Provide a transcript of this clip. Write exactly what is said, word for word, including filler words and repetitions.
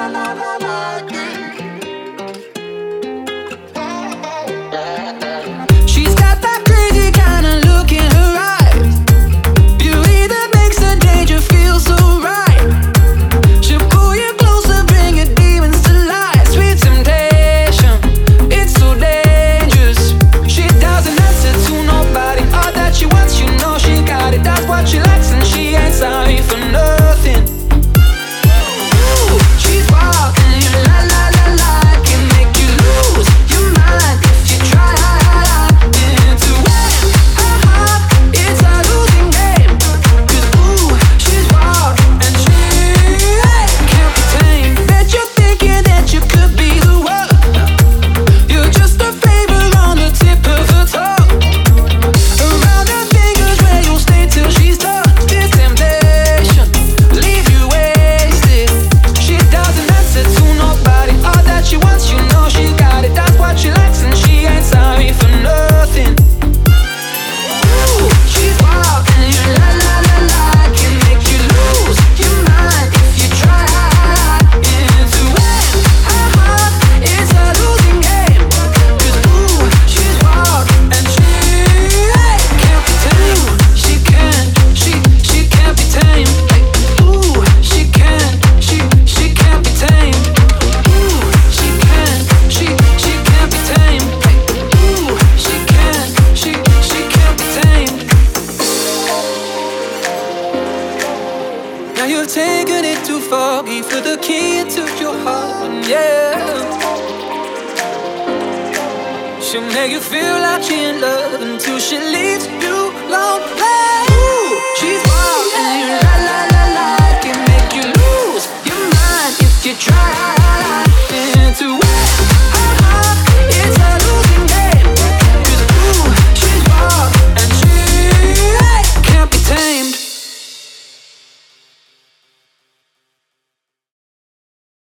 She's got that crazy kind of look in her eyes, beauty that makes the danger feel so right. She'll pull you closer, bring your demons to life. Sweet temptation, it's so dangerous. She doesn't answer to nobody. All that she wants, you know she got it. That's what she likes, and she ain't sorry for nothing. Ooh, she's walking you la la la la, can make you lose your mind if you try into it. Uh-huh, it's a losing game. 'Cause ooh, she's wild and she can't be tamed. Bet you're thinking that you could be the one. You're just a flavor on the tip of her tongue. Around her fingers where you'll stay till she's done. This temptation leave you wasted. She doesn't answer to nobody. All that she wants, you know she got it. That's what she likes, and she ain't sorry for nothing. Ooh, she's wild and you la la la la, can make you lose your mind if you try into it. Uh-huh, it's a losing game. 'Cause ooh, she's wild and she can't be tamed. She can't, she, she can't be tamed. Like, ooh, she can't, she, she can't be tamed. Ooh, she can't, she, she can't be tamed. Like, ooh, she can't, she, she can't be tamed. Now you've taken it too far. Gave her the key and took your heart, and yeah, she'll make you feel like she in love until she leaves you lonely.